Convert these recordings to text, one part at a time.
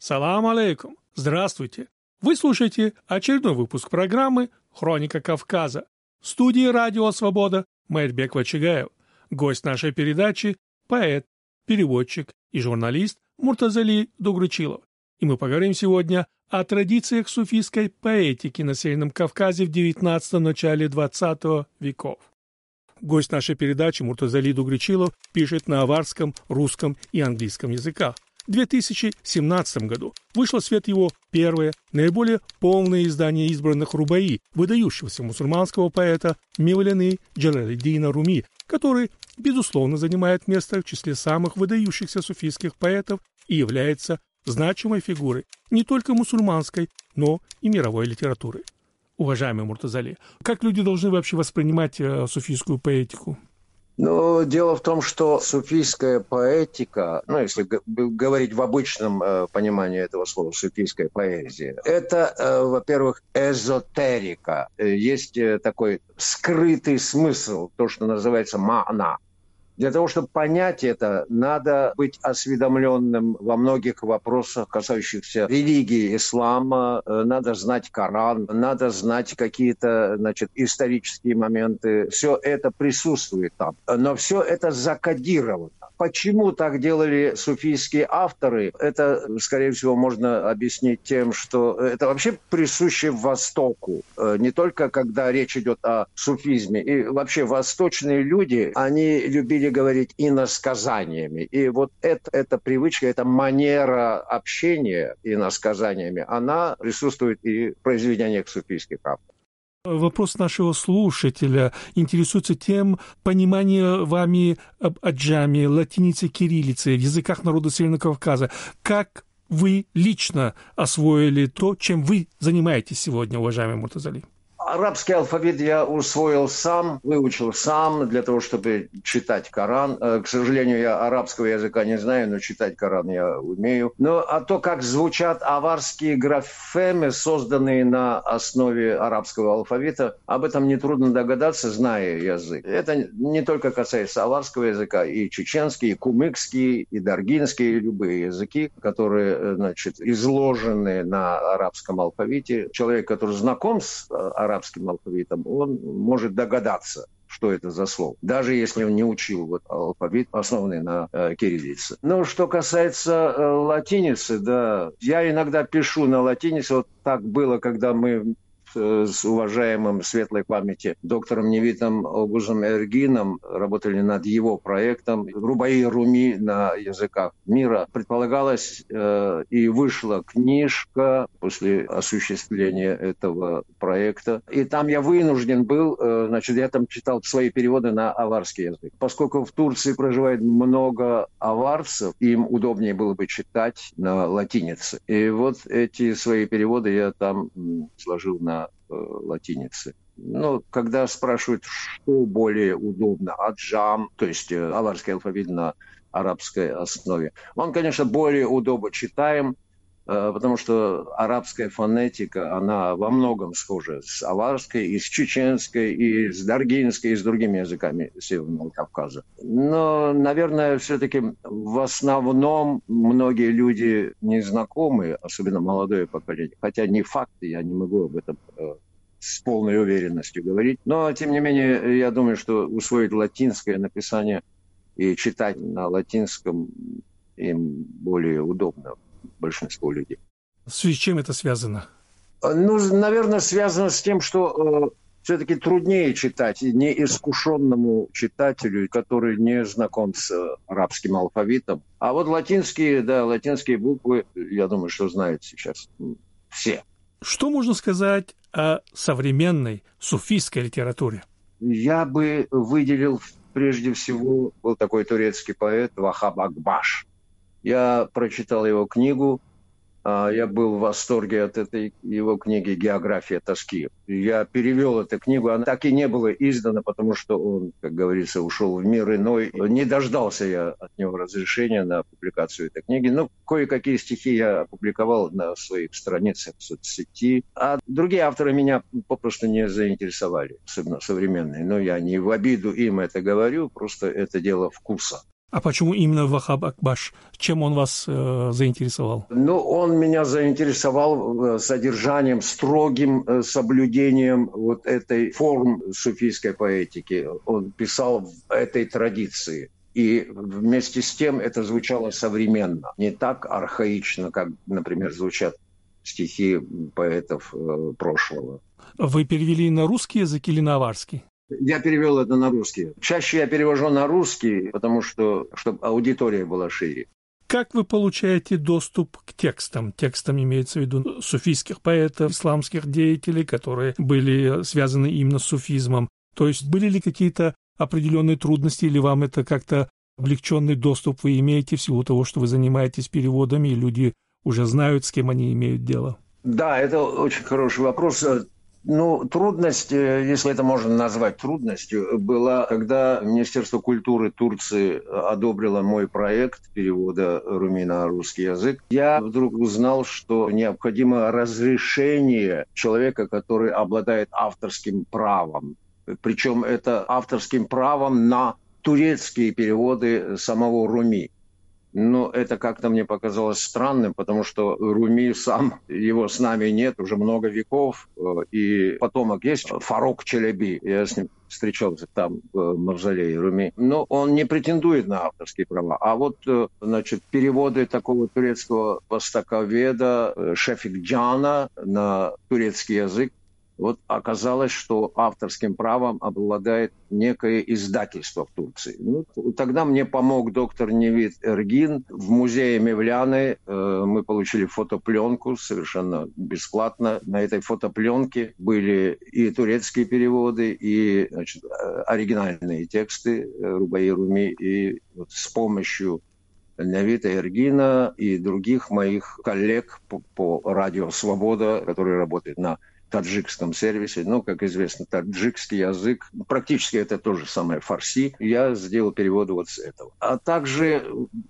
Салам алейкум. Здравствуйте. Вы слушаете очередной выпуск программы «Хроника Кавказа». В студии «Радио Свобода» Маирбек Вачигаев. Гость нашей передачи – поэт, переводчик и журналист Муртазали Дугручилов. И мы поговорим сегодня о традициях суфийской поэтики на Северном Кавказе в XIX – начале XX веков. Гость нашей передачи Муртазали Дугручилов пишет на аварском, русском и английском языках. В 2017 году вышло в свет его первое, наиболее полное издание избранных рубаи выдающегося мусульманского поэта Мевляны Джалалиддина Руми, который, безусловно, занимает место в числе самых выдающихся суфийских поэтов и является значимой фигурой не только мусульманской, но и мировой литературы. Уважаемый Муртазали, как люди должны вообще воспринимать суфийскую поэтику? Ну, дело в том, что суфийская поэтика, если говорить в обычном понимании этого слова, суфийская поэзия, это, во-первых, эзотерика. Есть такой скрытый смысл, то, что называется ма'на. Для того, чтобы понять это, надо быть осведомленным во многих вопросах, касающихся религии ислама, надо знать Коран, надо знать какие-то, исторические моменты. Все это присутствует там, но все это закодировано. Почему так делали суфийские авторы? Это, скорее всего, можно объяснить тем, что это вообще присуще Востоку. Не только когда речь идет о суфизме. И вообще восточные люди, они любили говорить иносказаниями. И вот эта привычка, эта манера общения иносказаниями, она присутствует и в произведениях суфийских авторов. Вопрос нашего слушателя интересуется тем, понимание вами об аджаме, латинице, кириллице в языках народа Северного Кавказа. Как вы лично освоили то, чем вы занимаетесь сегодня, уважаемый Муртазали? Арабский алфавит я усвоил сам, выучил сам для того, чтобы читать Коран. К сожалению, я арабского языка не знаю, но читать Коран я умею. А то, как звучат аварские графемы, созданные на основе арабского алфавита, об этом нетрудно догадаться, зная язык. Это не только касается аварского языка, и чеченский, и кумыкский, и даргинский, и любые языки, которые, изложены на арабском алфавите. Человек, который знаком с арабским алфавитом, он может догадаться, что это за слово, даже если он не учил алфавит, основанный на кириллице. Что касается латиницы, да, я иногда пишу на латинице. Вот так было, когда мы с уважаемым светлой памяти доктором Невитом Огузом Эргином работали над его проектом «Рубаи Руми на языках мира». Предполагалось и вышла книжка после осуществления этого проекта. И там я вынужден был, я там читал свои переводы на аварский язык. Поскольку в Турции проживает много аварцев, им удобнее было бы читать на латинице. И вот эти свои переводы я там сложил на латинице. Когда спрашивают, что более удобно, аджам, то есть аварский алфавит на арабской основе, он, конечно, более удобно читаем, потому что арабская фонетика, она во многом схожа с аварской, и с чеченской, и с даргинской, и с другими языками Северного Кавказа. Но, наверное, все-таки в основном многие люди не знакомы, особенно молодое поколение. Хотя не факт, я не могу об этом с полной уверенностью говорить. Но, тем не менее, я думаю, что усвоить латинское написание и читать на латинском им более удобно. Большинство людей. С чем это связано? Наверное, связано с тем, что все-таки труднее читать неискушенному читателю, который не знаком с арабским алфавитом. А вот латинские буквы, я думаю, что знают сейчас все. Что можно сказать о современной суфийской литературе? Я бы выделил прежде всего, был такой турецкий поэт Вахаб Акбаш. Я прочитал его книгу, я был в восторге от этой его книги «География тоски». Я перевел эту книгу, она так и не была издана, потому что он, как говорится, ушел в мир иной. Не дождался я от него разрешения на публикацию этой книги. Кое-какие стихи я опубликовал на своих страницах в соцсети. А другие авторы меня попросту не заинтересовали, особенно современные. Я не в обиду им это говорю, просто это дело вкуса. А почему именно Вахаб Акбаш? Чем он вас заинтересовал? Ну, он меня заинтересовал содержанием, строгим соблюдением вот этой форм суфийской поэтики. Он писал в этой традиции. И вместе с тем это звучало современно. Не так архаично, как, например, звучат стихи поэтов прошлого. Вы перевели на русский язык или на аварский? Я перевел это на русский. Чаще я перевожу на русский, потому что, чтобы аудитория была шире. Как вы получаете доступ к текстам? Текстам имеется в виду суфийских поэтов, исламских деятелей, которые были связаны именно с суфизмом. То есть были ли какие-то определенные трудности, или вам это как-то облегченный доступ вы имеете в силу того, что вы занимаетесь переводами, и люди уже знают, с кем они имеют дело? Да, это очень хороший вопрос. Ну, трудность, если это можно назвать трудностью, была, когда Министерство культуры Турции одобрило мой проект перевода Руми на русский язык. Я вдруг узнал, что необходимо разрешение человека, который обладает авторским правом. Причем это авторским правом на турецкие переводы самого Руми. Но это как-то мне показалось странным, потому что Руми сам, его с нами нет уже много веков, и потомок есть, Фарук Челеби, я с ним встречался там в мавзолее Руми, но он не претендует на авторские права. А вот, значит, переводы такого турецкого востоковеда Шефикджана на турецкий язык, вот оказалось, что авторским правом обладает некое издательство в Турции. Ну, тогда мне помог доктор Невит Эргин. В музее Мевляны мы получили фотопленку совершенно бесплатно. На этой фотопленке были и турецкие переводы, и, значит, оригинальные тексты Рубаи Руми. И вот с помощью Невита Эргина и других моих коллег по радио «Свобода», которые работают на таджикском сервисе. Ну, как известно, таджикский язык, практически это то же самое фарси. Я сделал переводы вот с этого. А также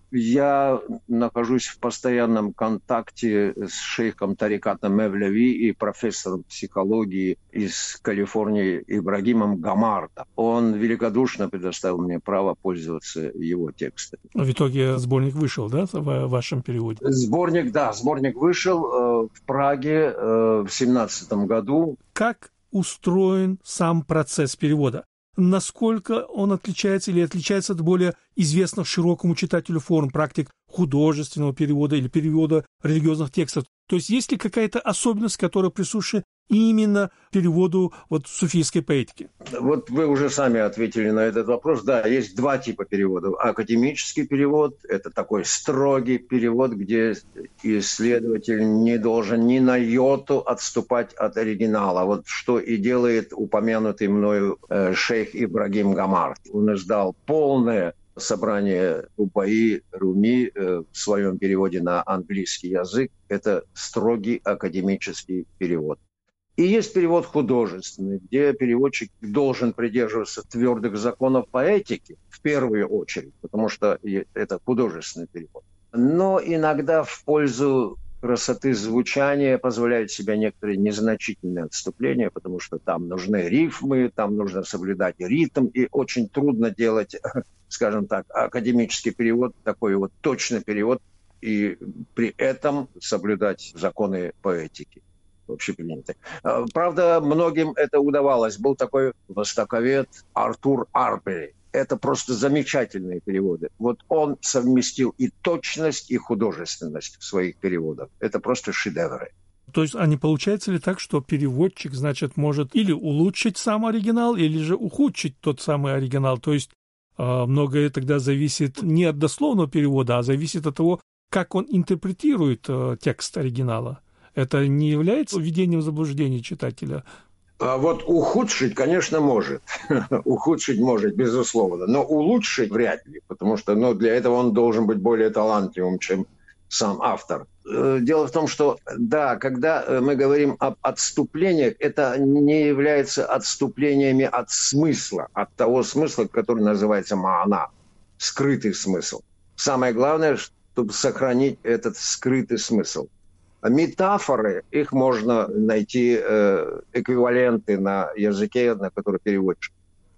я нахожусь в постоянном контакте с шейхом Тариката Мевлеви и профессором психологии из Калифорнии Ибрагимом Гамарда. Он великодушно предоставил мне право пользоваться его текстами. В итоге сборник вышел, да, в вашем переводе? Сборник вышел в Праге в 2017 году. Как устроен сам процесс перевода? Насколько он отличается или отличается от более известных широкому читателю форм практик художественного перевода или перевода религиозных текстов? То есть есть ли какая-то особенность, которая присуща именно переводу вот суфийской поэтики? Вот вы уже сами ответили на этот вопрос. Да, есть два типа переводов. Академический перевод – это такой строгий перевод, где исследователь не должен ни на йоту отступать от оригинала. Вот что и делает упомянутый мною шейх Ибрагим Гамард. Он издал полное собрание Рубаи Руми в своем переводе на английский язык. Это строгий академический перевод. И есть перевод художественный, где переводчик должен придерживаться твердых законов поэтики, в первую очередь, потому что это художественный перевод. Но иногда в пользу красоты звучания позволяют себе некоторые незначительные отступления, потому что там нужны рифмы, там нужно соблюдать ритм, и очень трудно делать, скажем так, академический перевод, такой вот точный перевод, и при этом соблюдать законы поэтики. Общепринятый. Правда, многим это удавалось. Был такой востоковед Артур Арбери. Это просто замечательные переводы. Вот он совместил и точность, и художественность в своих переводах. Это просто шедевры. То есть, а не получается ли так, что переводчик, значит, может или улучшить сам оригинал, или же ухудшить тот самый оригинал? То есть, многое тогда зависит не от дословного перевода, а зависит от того, как он интерпретирует текст оригинала. Это не является введением в заблуждение читателя? А вот ухудшить, конечно, может. Ухудшить может, безусловно. Но улучшить вряд ли, потому что для этого он должен быть более талантливым, чем сам автор. Дело в том, что, да, когда мы говорим об отступлениях, это не является отступлениями от смысла, от того смысла, который называется маана, скрытый смысл. Самое главное, чтобы сохранить этот скрытый смысл. Метафоры, их можно найти эквиваленты на языке, на который переводчик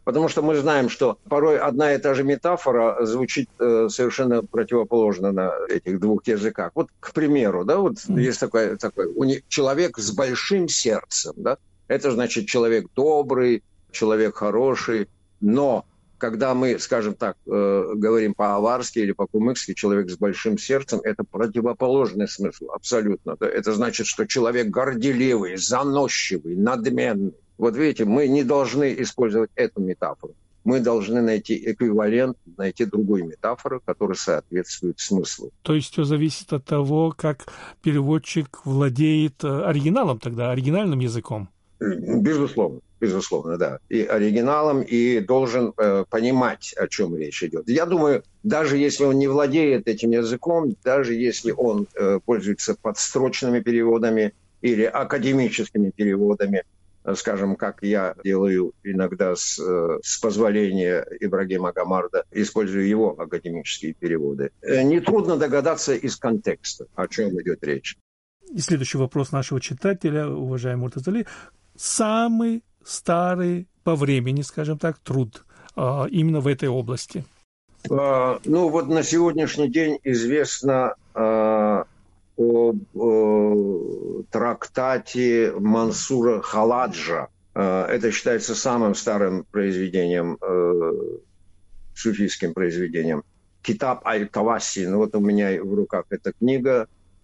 Потому что мы знаем, что порой одна и та же метафора звучит совершенно противоположно на этих двух языках. Вот, к примеру, да, вот есть такой человек с большим сердцем, да, это значит человек добрый, человек хороший, но когда мы, скажем так, говорим по-аварски или по-кумыкски, человек с большим сердцем, это противоположный смысл, абсолютно. Это значит, что человек горделивый, заносчивый, надменный. Вот видите, мы не должны использовать эту метафору. Мы должны найти эквивалент, найти другую метафору, которая соответствует смыслу. То есть все зависит от того, как переводчик владеет оригиналом тогда, оригинальным языком? Безусловно. Безусловно, да. И оригиналом, и должен понимать, о чем речь идет. Я думаю, даже если он не владеет этим языком, даже если он пользуется подстрочными переводами или академическими переводами, скажем, как я делаю иногда с позволения Ибрагима Гамарда, использую его академические переводы, нетрудно догадаться из контекста, о чем идет речь. И следующий вопрос нашего читателя, уважаемый Муртазали. Самый старый по времени, скажем так, труд именно в этой области? Ну, вот на сегодняшний день известно о трактате Мансура Халаджа. Это считается самым старым произведением, суфийским произведением. Китаб аль-Каваси. Ну, вот у меня в руках эта книга.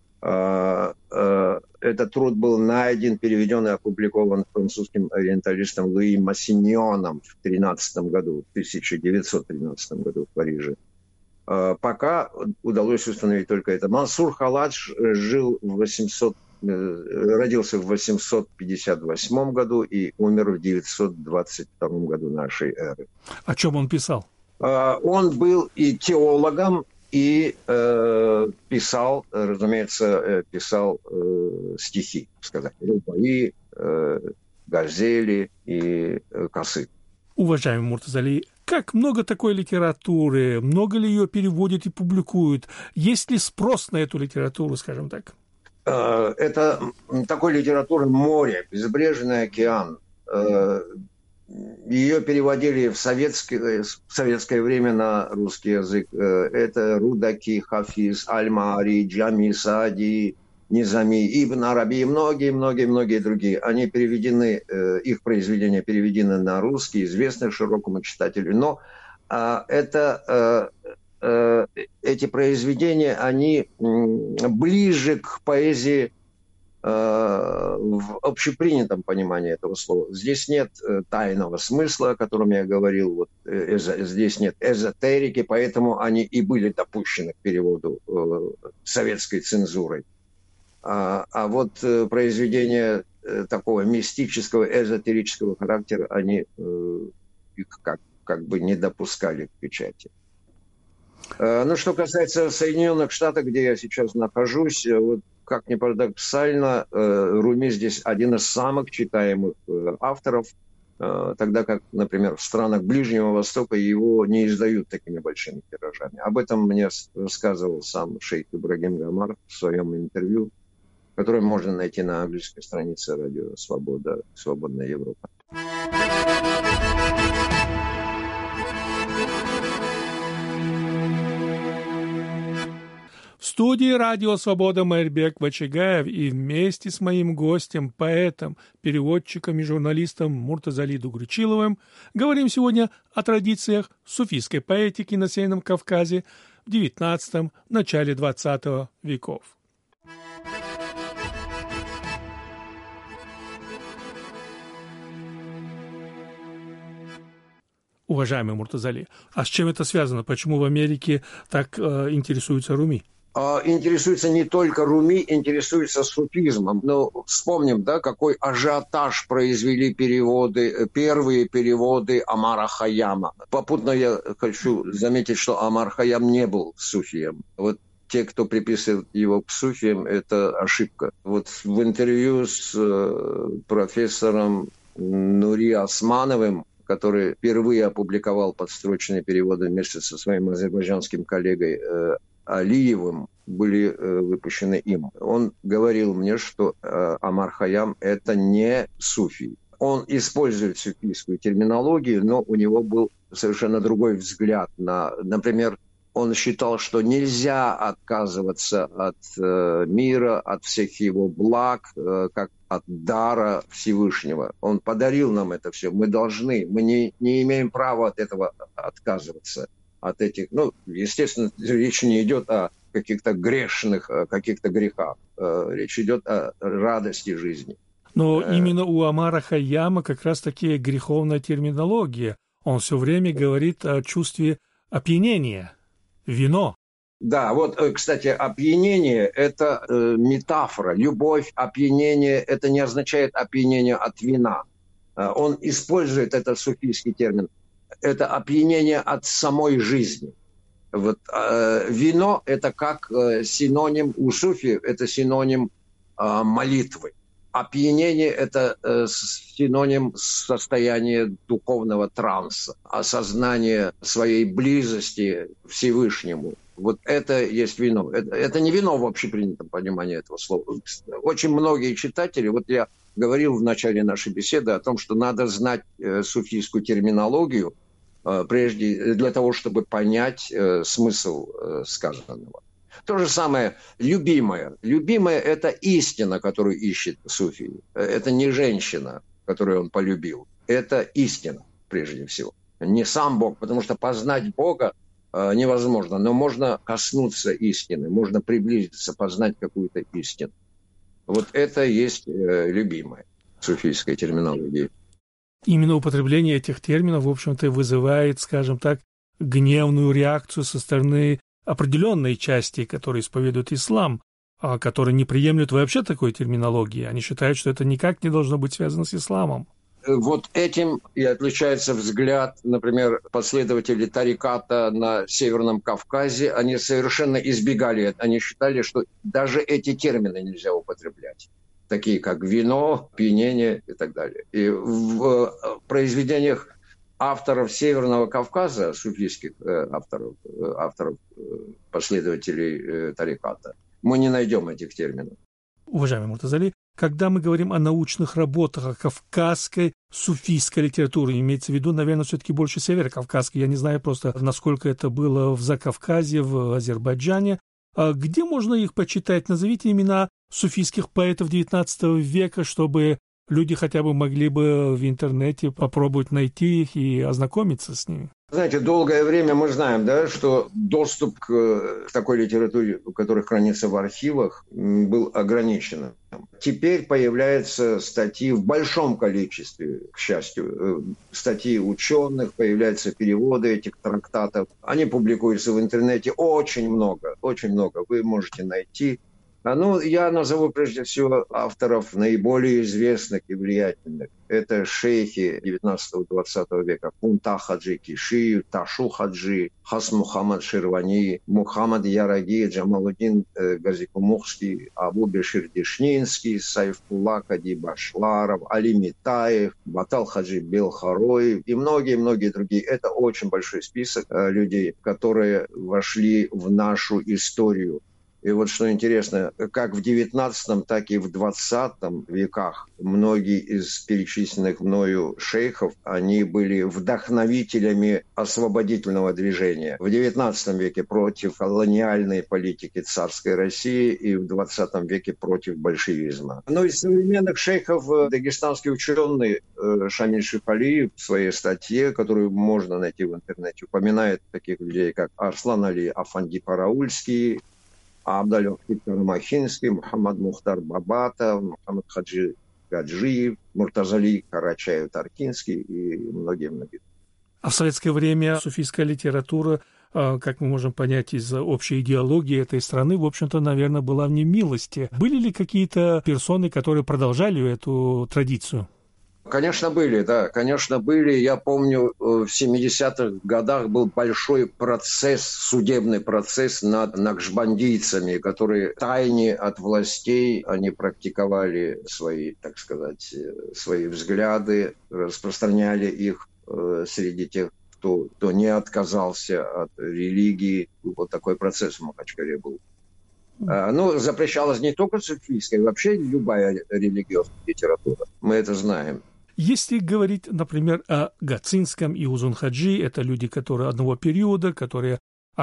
Этот труд был найден, переведен и опубликован французским ориенталистом Луи Массиньоном в 1913 году в Париже. Пока удалось установить только это. Мансур Халадж родился в 858 году и умер в 922 году нашей эры. О чем он писал? Он был и теологом, и писал, разумеется, стихи, сказать, и газели, и косы. Уважаемый Муртазали, как много такой литературы, много ли ее переводят и публикуют? Есть ли спрос на эту литературу, скажем так? Это такой литературы море, безбрежный океан. Ее переводили в советское время на русский язык. Это Рудаки, Хафиз, Аль-Маари, Джами, Саади, Низами, Ибн Араби и многие другие. Они переведены, их произведения переведены на русский, известны широкому читателю. Но эти произведения, они ближе к поэзии в общепринятом понимании этого слова. Здесь нет тайного смысла, о котором я говорил, вот, здесь нет эзотерики, поэтому они и были допущены к переводу советской цензурой. А вот произведения такого мистического, эзотерического характера, они их как бы не допускали к печати. Ну, что касается Соединенных Штатов, где я сейчас нахожусь, вот, как ни парадоксально, Руми здесь один из самых читаемых авторов, тогда как, например, в странах Ближнего Востока его не издают такими большими тиражами. Об этом мне рассказывал сам шейх Ибрагим Гамар в своем интервью, которое можно найти на английской странице радио «Свобода», «Свободная Европа». В студии «Радио Свобода» Майрбек Вачигаев и вместе с моим гостем, поэтом, переводчиком и журналистом Муртазали Дугручиловым говорим сегодня о традициях суфийской поэтики на Северном Кавказе в XIX – начале XX веков. Уважаемый Муртазали, а с чем это связано? Почему в Америке так интересуются Руми? Интересуется не только Руми, интересуется суфизмом. Но вспомним, да, какой ажиотаж произвели первые переводы Омара Хайяма. Попутно я хочу заметить, что Омар Хайям не был суфием. Вот те, кто приписывает его к суфиям, это ошибка. Вот в интервью с профессором Нури Османовым, который впервые опубликовал подстрочные переводы вместе со своим азербайджанским коллегой Алиевым, были выпущены им. Он говорил мне, что Омар Хайям – это не суфий. Он использует суфийскую терминологию, но у него был совершенно другой взгляд на, например, он считал, что нельзя отказываться от мира, от всех его благ, как от дара Всевышнего. Он подарил нам это все. Мы должны, мы не имеем права от этого отказываться. От этих, естественно, речь не идет о каких-то грешных, каких-то грехах. Речь идет о радости жизни. Но именно у Омара Хайяма как раз таки греховная терминология. Он все время говорит о чувстве опьянения. Вино. Да, вот, кстати, опьянение – это метафора. Любовь, опьянение – это не означает опьянение от вина. Он использует этот суфийский термин. Это опьянение от самой жизни. Вот, вино – это как синоним, у суфи это синоним молитвы. Опьянение – это синоним состояния духовного транса, осознания своей близости к Всевышнему. Вот это есть вино. Это не вино в общепринятом понимании этого слова. Очень многие читатели, вот я говорил в начале нашей беседы о том, что надо знать суфийскую терминологию прежде для того, чтобы понять смысл сказанного. То же самое любимое. Любимое – это истина, которую ищет суфий. Это не женщина, которую он полюбил. Это истина, прежде всего. Не сам Бог, потому что познать Бога невозможно, но можно коснуться истины, можно приблизиться, познать какую-то истину. Вот это и есть любимое суфийская терминология. Именно употребление этих терминов, в общем-то, вызывает, скажем так, гневную реакцию со стороны определенной части, которые исповедуют ислам, которые не приемлют вообще такой терминологии. Они считают, что это никак не должно быть связано с исламом. Вот этим и отличается взгляд, например, последователей тариката на Северном Кавказе. Они совершенно избегали, они считали, что даже эти термины нельзя употреблять, такие как вино, пьянение и так далее. И в произведениях авторов Северного Кавказа, суфийских авторов, последователей тариката, мы не найдем этих терминов. Уважаемый Муртазали, когда мы говорим о научных работах, о кавказской суфийской литературе, имеется в виду, наверное, все-таки больше северокавказской, я не знаю просто, насколько это было в Закавказье, в Азербайджане, где можно их почитать? Назовите имена суфийских поэтов XIX века, чтобы люди хотя бы могли бы в интернете попробовать найти их и ознакомиться с ними. Знаете, долгое время мы знаем, да, что доступ к такой литературе, которая хранится в архивах, был ограничен. Теперь появляются статьи в большом количестве, к счастью, статьи ученых, появляются переводы этих трактатов. Они публикуются в интернете очень много, вы можете найти. Я назову прежде всего авторов наиболее известных и влиятельных. Это шейхи 19-20 века. Кунта Хаджи Киши, Ташу Хаджи, Хас Мухаммад Ширвани, Мухаммад Яраги, Джамалудин Газикумухский, Абу Бешир Дешнинский, Сайфулла Кади Башларов, Али Митаев, Батал Хаджи Белхарой и многие-многие другие. Это очень большой список людей, которые вошли в нашу историю. И вот что интересно, как в XIX, так и в XX веках многие из перечисленных мною шейхов, они были вдохновителями освободительного движения. В XIX веке против колониальной политики царской России и в XX веке против большевизма. Из современных шейхов дагестанский ученый Шамиль Шифалиев в своей статье, которую можно найти в интернете, упоминает таких людей, как Арслан Али Афанди Параульский, Абдалёв Виктор Махинский, Мухаммад Мухтар Бабатов, Мухаммад Хаджи Гаджиев, Муртазали Карачаев-Таркинский и многие-многие. А в советское время суфийская литература, как мы можем понять из общей идеологии этой страны, в общем-то, наверное, была в немилости. Были ли какие-то персоны, которые продолжали эту традицию? Конечно, были. Я помню, в 70-х годах был большой процесс, судебный процесс над накшбандийцами, которые тайне от властей, они практиковали свои, так сказать, свои взгляды, распространяли их среди тех, кто не отказался от религии. Вот такой процесс в Махачкале был. Запрещалась не только суфийская, вообще любая религиозная литература. Мы это знаем. Если говорить, например, о Гацинском и Узун-Хаджи, это люди, которые одного периода, которые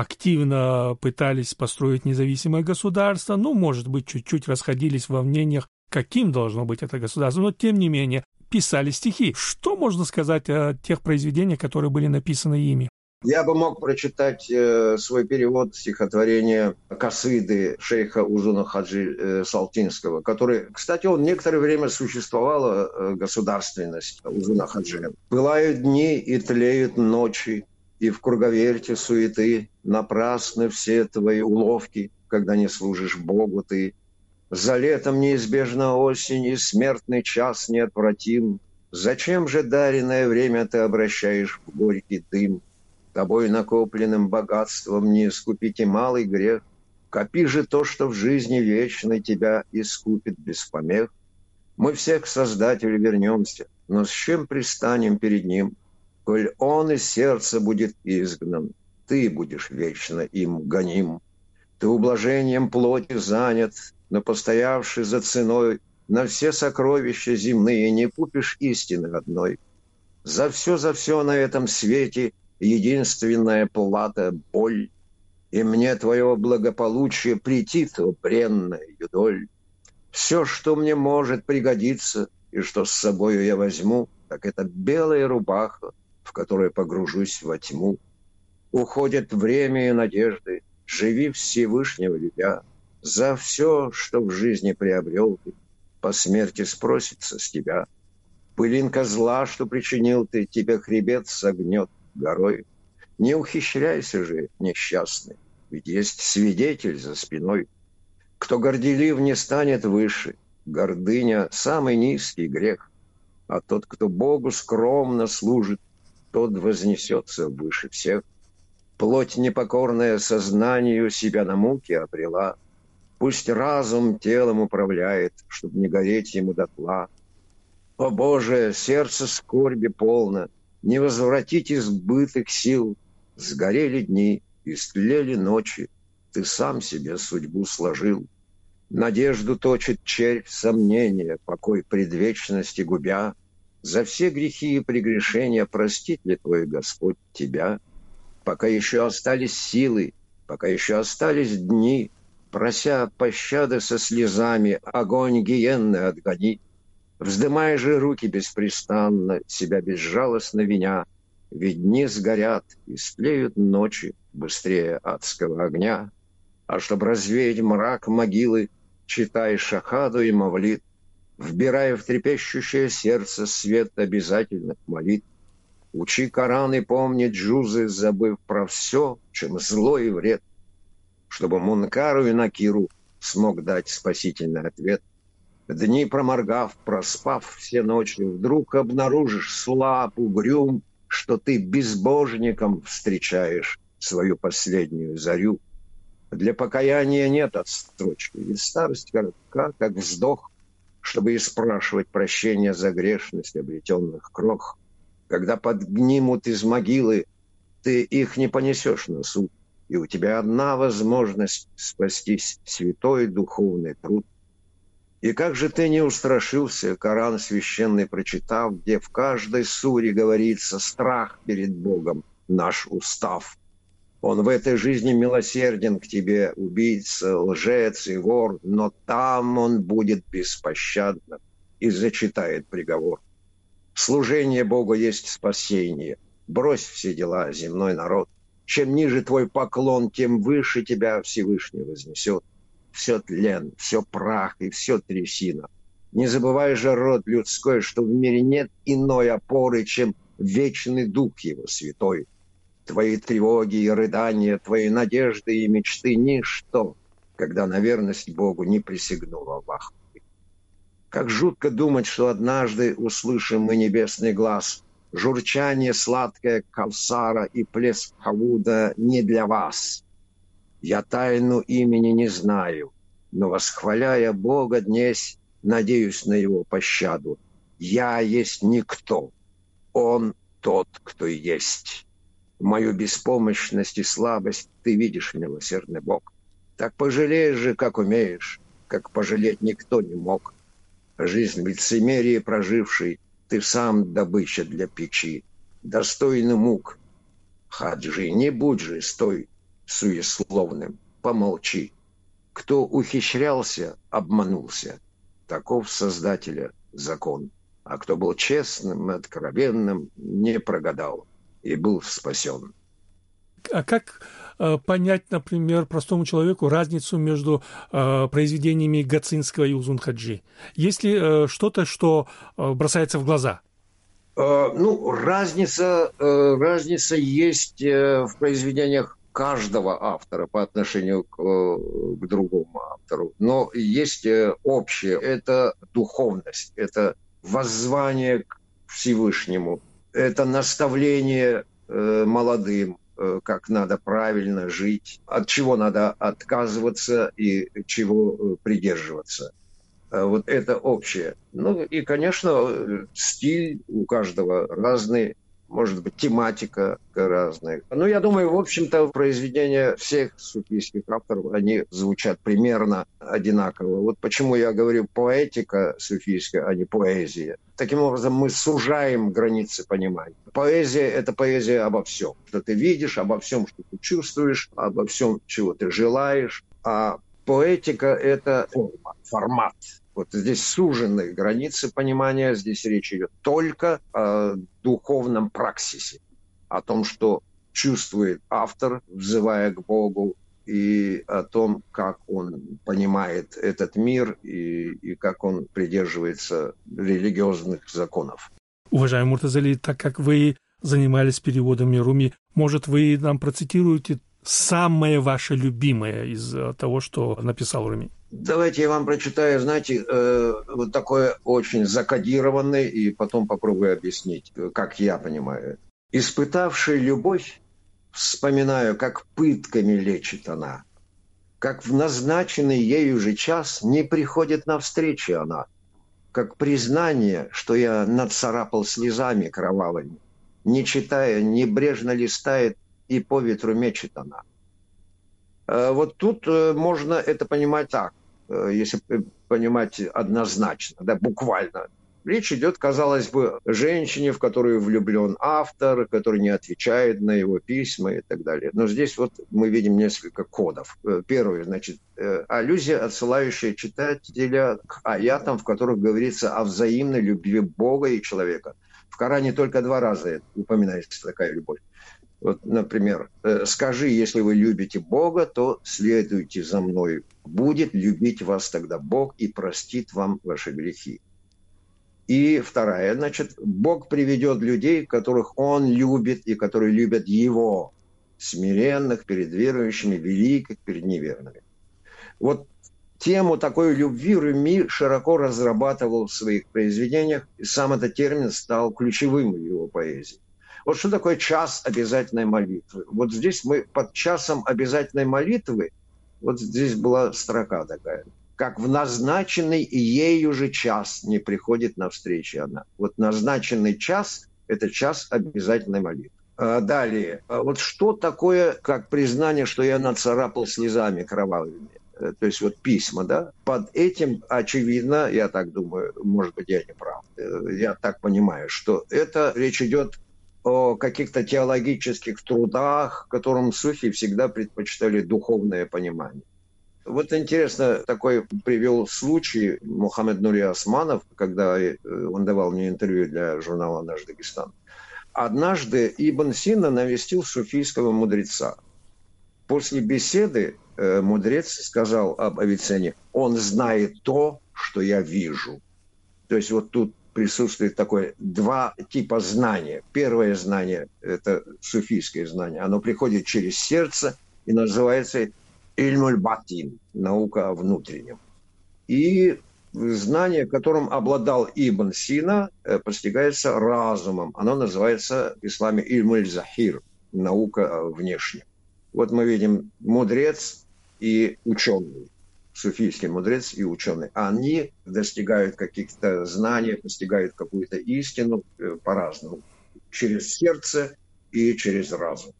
активно пытались построить независимое государство, ну, может быть, чуть-чуть расходились во мнениях, каким должно быть это государство, но, тем не менее, писали стихи. Что можно сказать о тех произведениях, которые были написаны ими? Я бы мог прочитать свой перевод стихотворения «Касыды» шейха Узуна Хаджи Салтинского, который, кстати, он некоторое время существовала государственность Узуна Хаджи. «Пылают дни и тлеют ночи, и в круговерте суеты напрасны все твои уловки, когда не служишь Богу ты. За летом неизбежна осень, и смертный час неотвратим. Зачем же даренное время ты обращаешь в горький дым? Тобой накопленным богатством не искупить и малый грех. Копи же то, что в жизни вечной тебя искупит без помех. Мы все к Создателю вернемся, но с чем пристанем перед Ним? Коль Он из сердца будет изгнан, ты будешь вечно им гоним. Ты ублажением плоти занят, но постоявший за ценой на все сокровища земные не купишь истины одной. За все на этом свете единственная плата – боль, и мне твоего благополучия претит, о бренная юдоль. Все, что мне может пригодиться, и что с собою я возьму, так это белая рубаха, в которой погружусь во тьму. Уходит время и надежды, живи Всевышнего любя. За все, что в жизни приобрел ты, по смерти спросится с тебя. Пылинка зла, что причинил ты, тебе хребет согнет горой. Не ухищряйся же, несчастный, ведь есть свидетель за спиной. Кто горделив, не станет выше, гордыня – самый низкий грех. А тот, кто Богу скромно служит, тот вознесется выше всех. Плоть непокорная сознанию себя на муки обрела. Пусть разум телом управляет, чтоб не гореть ему дотла. О Боже, сердце скорби полно, не возвратить избыток сил. Сгорели дни, истлели ночи, ты сам себе судьбу сложил. Надежду точит червь сомнения, покой предвечности губя. За все грехи и прегрешения простит ли твой Господь тебя? Пока еще остались силы, пока еще остались дни, прося пощады со слезами, огонь гиенны отгони. Вздымай же руки беспрестанно, себя безжалостно виня, ведь дни сгорят и стлеют ночи быстрее адского огня. А чтоб развеять мрак могилы, читай шахаду и мавлид, вбирая в трепещущее сердце свет обязательных молитв. Учи Коран и помни джузы, забыв про все, чем зло и вред, чтобы Мункару и Накиру смог дать спасительный ответ. Дни проморгав, проспав все ночи, вдруг обнаружишь слаб, угрюм, что ты безбожником встречаешь свою последнюю зарю. Для покаяния нет отстрочки, ведь старость коротка, как вздох, чтобы и спрашивать прощения за грешность обретенных крох. Когда поднимут из могилы, ты их не понесешь на суд, и у тебя одна возможность спастись – святой духовный труд. И как же ты не устрашился, Коран священный прочитав, где в каждой суре говорится страх перед Богом, наш устав. Он в этой жизни милосерден к тебе, убийца, лжец и вор, но там он будет беспощадным и зачитает приговор. Служение Богу есть спасение. Брось все дела, земной народ. Чем ниже твой поклон, тем выше тебя Всевышний вознесет. Все тлен, все прах и все трясина. Не забывай же, род людской, что в мире нет иной опоры, чем вечный дух его святой. Твои тревоги и рыдания, твои надежды и мечты – ничто, когда на верность Богу не присягнул Аллах. Как жутко думать, что однажды услышим мы небесный глаз. Журчание сладкое Кавсара и плеск Хавуда не для вас. Я тайну имени не знаю, но, восхваляя Бога днесь, надеюсь на его пощаду. Я есть никто, он тот, кто есть. Мою беспомощность и слабость ты видишь, милосердный Бог. Так пожалеешь же, как умеешь, как пожалеть никто не мог. Жизнь в лицемерии проживший, ты сам добыча для печи, достойный мук. Хаджи, не будь же стой суесловным, помолчи. Кто ухищрялся, обманулся. Таков Создателя закон. А кто был честным и откровенным, не прогадал и был спасен. А как понять, например, простому человеку разницу между произведениями Гацинского и Узун-Хаджи? Есть ли что-то, что бросается в глаза? Разница есть в произведениях каждого автора по отношению к другому автору. Но есть общее. Это духовность, это воззвание к Всевышнему, это наставление молодым, как надо правильно жить, от чего надо отказываться и чего придерживаться. Вот это общее. И, конечно, стиль у каждого разный, может быть, тематика разная. Я думаю, в общем-то, произведения всех суфийских авторов, они звучат примерно одинаково. Вот почему я говорю поэтика суфийская, а не поэзия. Таким образом, мы сужаем границы понимания. Поэзия – это поэзия обо всем, что ты видишь, обо всем, что ты чувствуешь, обо всем, чего ты желаешь. А поэтика – это формат. Вот здесь сужены границы понимания, здесь речь идет только о духовном праксисе, о том, что чувствует автор, взывая к Богу, и о том, как он понимает этот мир и как он придерживается религиозных законов. Уважаемый Муртазали, так как вы занимались переводами Руми, может, вы нам процитируете самое ваше любимое из того, что написал Руми? Давайте я вам прочитаю, знаете, вот такое очень закодированное, и потом попробую объяснить, как я понимаю. «Испытавший любовь, вспоминаю, как пытками лечит она, как в назначенный ею же час не приходит навстречу она, как признание, что я нацарапал слезами кровавыми, не читая, небрежно листает, и по ветру мечет она». Вот тут можно это понимать так, если понимать однозначно, да, буквально. Речь идет, казалось бы, о женщине, в которую влюблен автор, который не отвечает на его письма и так далее. Но здесь вот мы видим несколько кодов. Первый, значит, аллюзия, отсылающая читателя к аятам, в которых говорится о взаимной любви Бога и человека. В Коране только 2 раза упоминается такая любовь. Вот, например, «Скажи, если вы любите Бога, то следуйте за мной. Будет любить вас тогда Бог и простит вам ваши грехи». И вторая, значит, «Бог приведет людей, которых Он любит и которые любят Его, смиренных перед верующими, великих перед неверными». Вот тему такой любви Руми широко разрабатывал в своих произведениях, и сам этот термин стал ключевым в его поэзии. Вот что такое час обязательной молитвы? Вот здесь мы под часом обязательной молитвы, вот здесь была строка такая, как в назначенный ею же час не приходит навстречу она. Вот назначенный час – это час обязательной молитвы. Далее, вот что такое, как признание, что я нацарапал слезами кровавыми? То есть вот письма, да? Под этим, очевидно, я так думаю, может быть, я не прав, я так понимаю, что это речь идет о каких-то теологических трудах, которым суфи всегда предпочитали духовное понимание. Вот интересно, такой привел случай Мухаммед Нури Османов, когда он давал мне интервью для журнала «Наш Дагестан». Однажды Ибн Сина навестил суфийского мудреца. После беседы мудрец сказал об Авиценне: «Он знает то, что я вижу». То есть вот тут присутствует такое 2 типа знания. Первое знание – это суфийское знание. Оно приходит через сердце и называется ильмуль батин, наука о внутреннем. И знание, которым обладал Ибн Сина, постигается разумом. Оно называется в исламе ильмуль захир, наука о внешнем. Вот мы видим мудрец и ученый. Суфийский мудрец и ученый, они достигают каких-то знаний, постигают какую-то истину по-разному. Через сердце и через разум.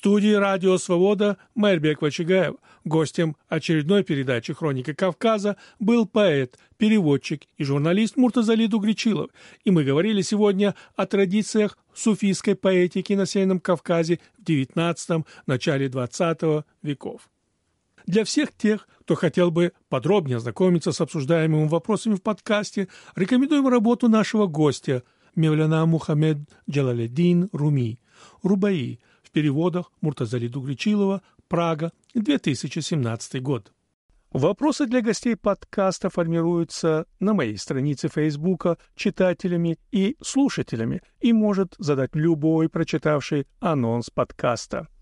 студии «Радио Свобода» Майрбек Вачигаев. Гостем очередной передачи «Хроника Кавказа» был поэт, переводчик и журналист Муртазали Дугричилов. И мы говорили сегодня о традициях суфийской поэтики на Северном Кавказе в XIX – начале XX веков. Для всех тех, кто хотел бы подробнее ознакомиться с обсуждаемыми вопросами в подкасте, рекомендуем работу нашего гостя Мевляна Мухаммед Джалаледдин Руми «Рубаи» в переводах Муртазали Дугричилова, Прага, 2017 год. Вопросы для гостей подкаста формируются на моей странице Фейсбука читателями и слушателями и может задать любой прочитавший анонс подкаста.